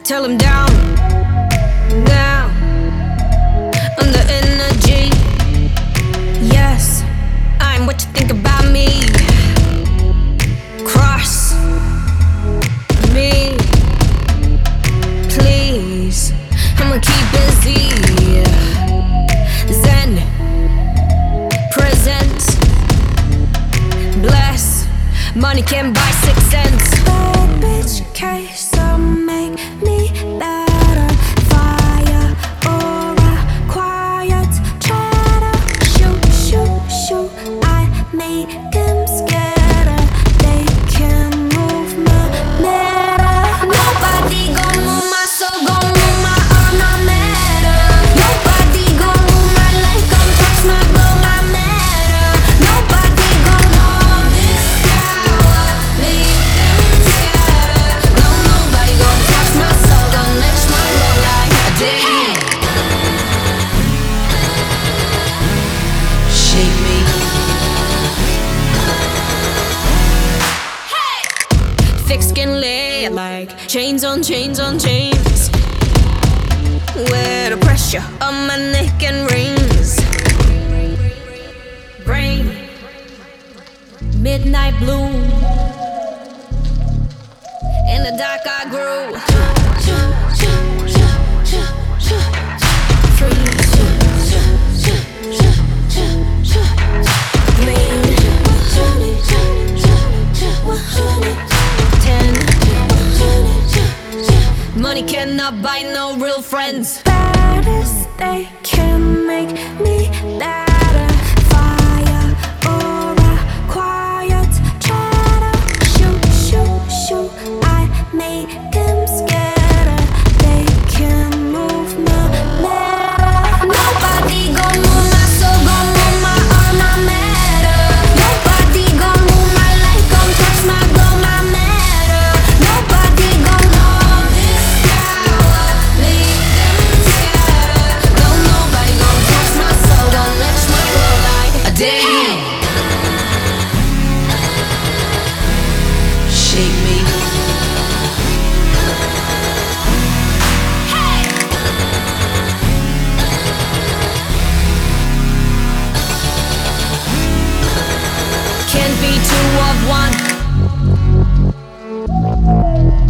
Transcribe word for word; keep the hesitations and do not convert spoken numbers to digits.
Tell him down, down, under energy. Yes, I'm what you think about me. Cross me, please. I'ma keep busy. Zen, present, bless. Money can buy six cents. Bad bitch case, so make me better. Fire or a quiet chatter. Shoot, shoot, shoot, I make them scatter. They can move my matter. Nobody gon' move my soul, gon' move my arm, not matter. Nobody gon' move my life, gon' touch my blow, my matter. Nobody gon' move this power, leave them scatter. No, nobody gon' touch my soul, gon' touch my blow like I did. Shake me, Thick skin layer like chains on chains on chains. Where the pressure on my neck and rings. Brain, midnight blue. In the dark I grew. Money cannot buy no real friends. Baddest, they can make me better. Fire or a quiet chatter. Shoot, shoot, shoot, I make them scatter. They can move my matter. Nobody gon' move my soul, gon' move my arm, not matter. Nobody gon' move my life, gon' touch my blow, my matter. Nobody gon' move this power, leave them scatter. No, nobody gon' touch my soul, gon' touch my blow like a day. shake me, Can't be two of one.